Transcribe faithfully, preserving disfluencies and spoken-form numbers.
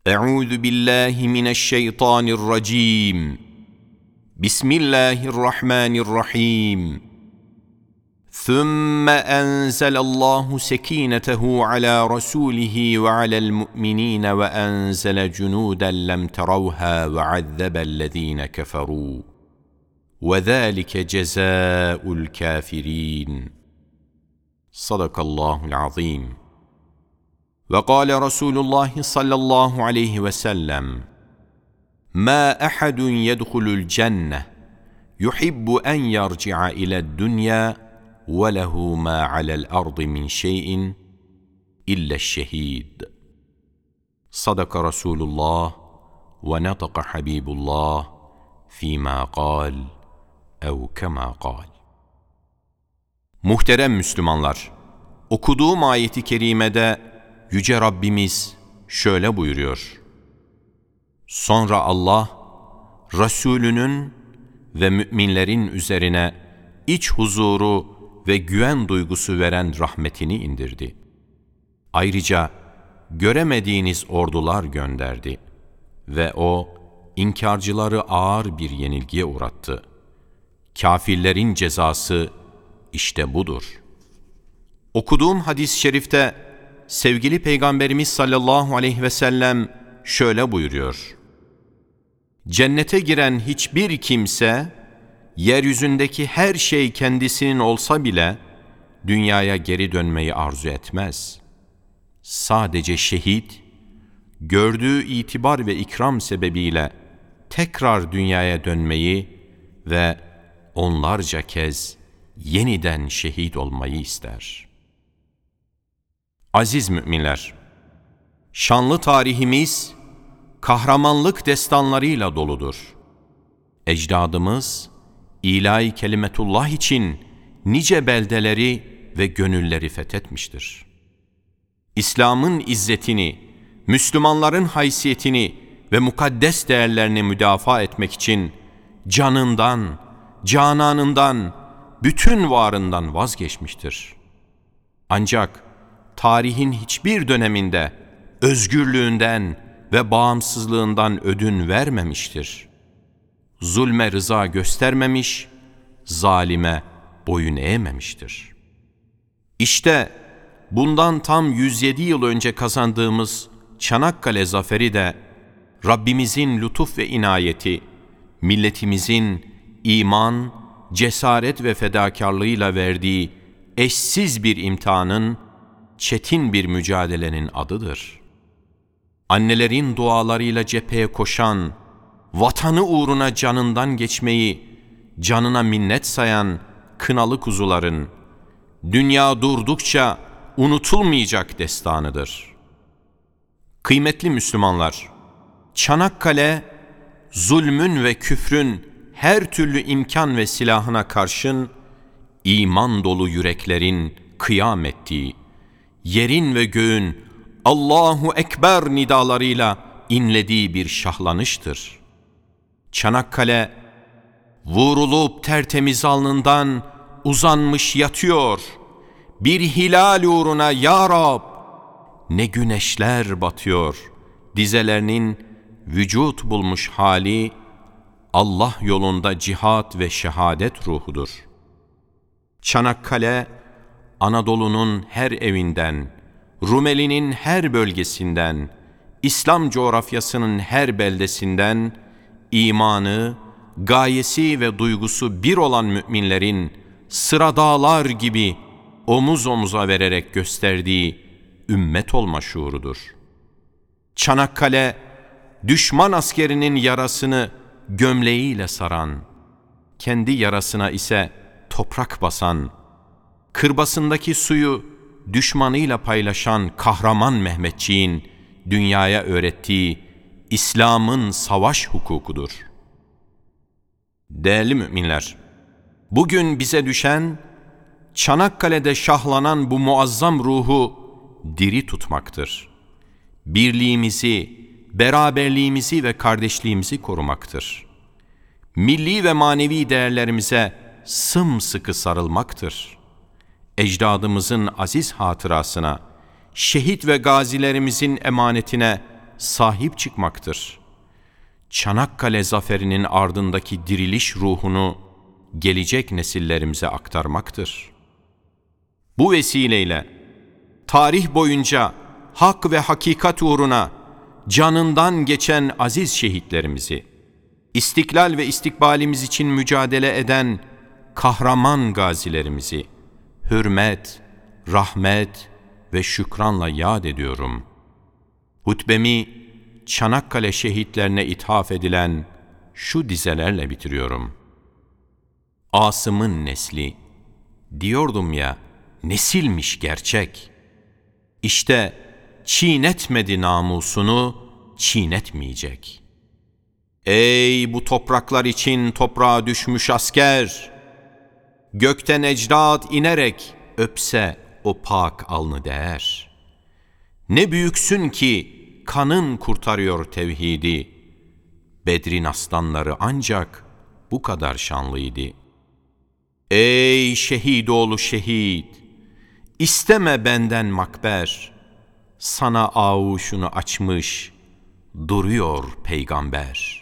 أعوذ بالله من الشيطان الرجيم بسم الله الرحمن الرحيم ثم أنزل الله سكينته على رسوله وعلى المؤمنين وأنزل جنودا لم تروها وعذب الذين كفروا وذلك جزاء الكافرين صدق الله العظيم. وقال رسول الله صلى الله عليه وسلم ما أحد يدخل الجنة يحب أن يرجع إلى الدنيا وله ما على الأرض من شيء إلا الشهيد صدق رسول الله ونطق حبيب الله فيما قال أو كما قال. Muhterem Müslümanlar, okuduğum ayeti kerimede Yüce Rabbimiz şöyle buyuruyor: Sonra Allah, Resulünün ve müminlerin üzerine iç huzuru ve güven duygusu veren rahmetini indirdi. Ayrıca göremediğiniz ordular gönderdi ve O, inkarcıları ağır bir yenilgiye uğrattı. Kafirlerin cezası işte budur. Okuduğum hadis-i şerifte sevgili Peygamberimiz sallallahu aleyhi ve sellem şöyle buyuruyor: Cennete giren hiçbir kimse, yeryüzündeki her şey kendisinin olsa bile, dünyaya geri dönmeyi arzu etmez. Sadece şehit, gördüğü itibar ve ikram sebebiyle tekrar dünyaya dönmeyi ve onlarca kez yeniden şehit olmayı ister. Aziz müminler, şanlı tarihimiz kahramanlık destanlarıyla doludur. Ecdadımız ilahi kelimetullah için nice beldeleri ve gönülleri fethetmiştir. İslam'ın izzetini, Müslümanların haysiyetini ve mukaddes değerlerini müdafaa etmek için canından, cananından, bütün varından vazgeçmiştir. Ancak tarihin hiçbir döneminde özgürlüğünden ve bağımsızlığından ödün vermemiştir. Zulme rıza göstermemiş, zalime boyun eğmemiştir. İşte bundan tam yüz yedi yıl önce kazandığımız Çanakkale zaferi de Rabbimizin lütuf ve inayeti, milletimizin iman, cesaret ve fedakarlığıyla verdiği eşsiz bir imtihanın, çetin bir mücadelenin adıdır. Annelerin dualarıyla cepheye koşan, vatanı uğruna canından geçmeyi canına minnet sayan kınalı kuzuların, dünya durdukça unutulmayacak destanıdır. Kıymetli Müslümanlar, Çanakkale, zulmün ve küfrün her türlü imkan ve silahına karşın, iman dolu yüreklerin kıyam ettiği, yerin ve göğün Allahu Ekber nidalarıyla inlediği bir şahlanıştır. Çanakkale, vurulup tertemiz alnından uzanmış yatıyor. Bir hilal uğruna ya Rab, ne güneşler batıyor. Dizelerinin vücut bulmuş hali, Allah yolunda cihat ve şehadet ruhudur. Çanakkale, Anadolu'nun her evinden, Rumeli'nin her bölgesinden, İslam coğrafyasının her beldesinden, imanı, gayesi ve duygusu bir olan müminlerin sıra dağlar gibi omuz omuza vererek gösterdiği ümmet olma şuurudur. Çanakkale, düşman askerinin yarasını gömleğiyle saran, kendi yarasına ise toprak basan, kırbasındaki suyu düşmanıyla paylaşan kahraman Mehmetçiğin dünyaya öğrettiği İslam'ın savaş hukukudur. Değerli müminler, bugün bize düşen Çanakkale'de şahlanan bu muazzam ruhu diri tutmaktır. Birliğimizi, beraberliğimizi ve kardeşliğimizi korumaktır. Milli ve manevi değerlerimize sımsıkı sarılmaktır. Ecdadımızın aziz hatırasına, şehit ve gazilerimizin emanetine sahip çıkmaktır. Çanakkale zaferinin ardındaki diriliş ruhunu gelecek nesillerimize aktarmaktır. Bu vesileyle tarih boyunca hak ve hakikat uğruna canından geçen aziz şehitlerimizi, istiklal ve istikbalimiz için mücadele eden kahraman gazilerimizi hürmet, rahmet ve şükranla yad ediyorum. Hutbemi Çanakkale şehitlerine ithaf edilen şu dizelerle bitiriyorum. Asım'ın nesli, diyordum ya, nesilmiş gerçek. İşte çiğnetmedi namusunu, çiğnetmeyecek. Ey bu topraklar için toprağa düşmüş asker! Gökten ecdad inerek öpse o pak alnı değer. Ne büyüksün ki kanın kurtarıyor tevhidi. Bedrin aslanları ancak bu kadar şanlıydı. Ey şehidoğlu şehit! İsteme benden makber. Sana ağuşunu açmış duruyor peygamber.